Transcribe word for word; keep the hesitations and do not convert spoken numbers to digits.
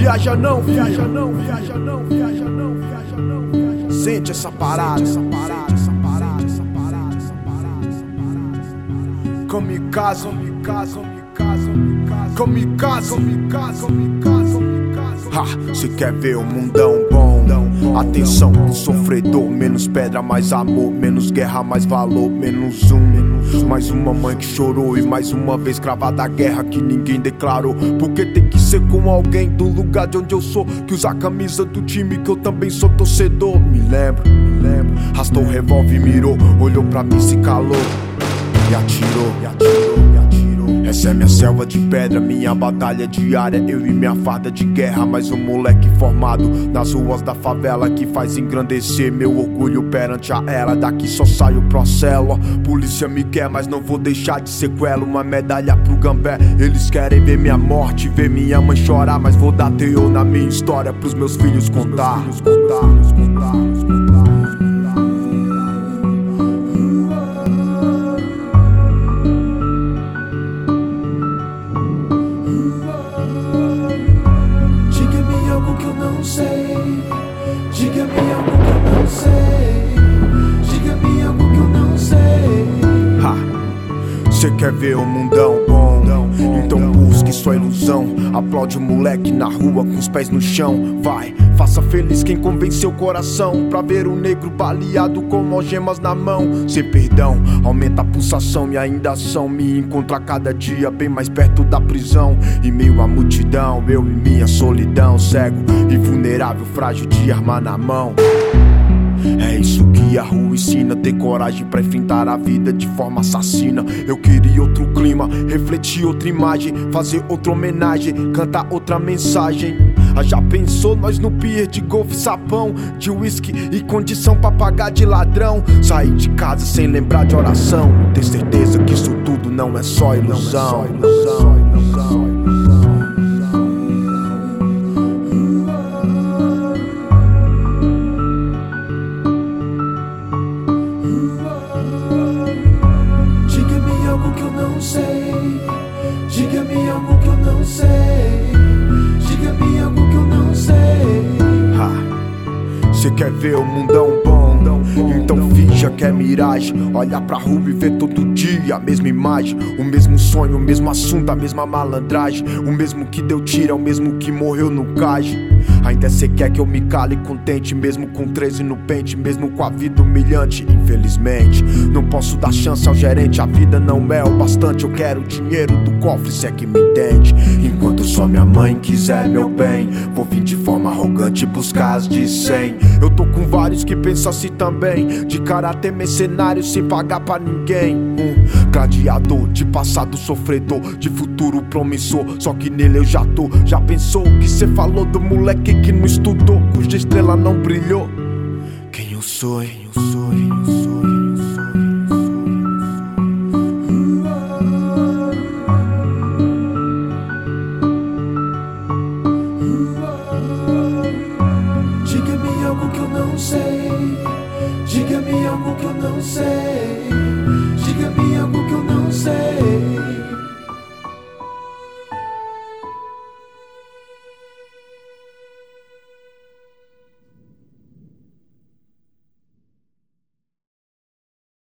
viaja não, viaja não, viaja não, viaja não, viaja não, viaja não. Sente essa parada, essa parada, essa parada, essa parada, essa parada, essa parada. Kamikaze, kamikaze, kamikaze, kamikaze, kamikaze, kamikaze, kamikaze. Ha, cê quer ver o mundão bom? Atenção pro sofredor, menos pedra, mais amor, menos guerra, mais valor, menos um. Mais uma mãe que chorou e mais uma vez cravada a guerra que ninguém declarou. Porque tem que ser com alguém do lugar de onde eu sou, que usa a camisa do time que eu também sou torcedor. Me lembro, me lembro, rastou o revólver e mirou, olhou pra mim, se calou e atirou, e atirou, e atirou. Essa é minha selva de pedra, minha batalha diária, eu e minha farda de guerra. Mais um moleque formado nas ruas da favela que faz engrandecer meu orgulho perante a ela. Daqui só saio pro célula, polícia me quer, mas não vou deixar de sequela. Uma medalha pro Gambé, eles querem ver minha morte, ver minha mãe chorar, mas vou dar teor na minha história pros meus filhos contar. Diga-me algo que eu não sei. Diga-me algo que eu não sei. Ha, cê quer ver o mundão bom? Então busque sua ilusão. Aplaude o moleque na rua com os pés no chão. Vai, faça feliz quem convenceu o coração pra ver o negro baleado com algemas na mão. Sem perdão, aumenta a pulsação e ainda ação me encontra cada dia bem mais perto da prisão. Em meio à multidão, eu e minha solidão, cego e vulnerável, frágil de arma na mão. É isso que a rua ensina, ter coragem pra enfrentar a vida de forma assassina. Eu queria outro clima, refletir outra imagem, fazer outra homenagem, cantar outra mensagem. Ah, já pensou nós no pier de golfe, sapão de whisky e condição pra pagar de ladrão? Sair de casa sem lembrar de oração, ter certeza que isso tudo não é só ilusão. Diga-me algo que eu não sei. Diga-me algo que eu não sei. Diga-me algo que eu não sei. Ha, cê quer ver o mundão bom? Então finja que é miragem. Olha pra rua e vê todo dia a mesma imagem, o mesmo sonho, o mesmo assunto, a mesma malandragem. O mesmo que deu tiro é o mesmo que morreu no cais. Ainda cê quer que eu me cale contente, mesmo com treze no pente, mesmo com a vida humilhante. Infelizmente, não posso dar chance ao gerente, a vida não é o bastante. Eu quero dinheiro do cofre, cê é que me entende. Enquanto só minha mãe quiser meu bem, vou vir de forma arrogante buscar as de cem. Eu tô com vários que pensam assim também, de caráter mercenário sem pagar pra ninguém. Um gladiador de passado sofredor, de futuro promissor, só que nele eu já tô. Já pensou o que cê falou do moleque que não estudou, cuja estrela não brilhou? Quem eu sou, quem eu sou,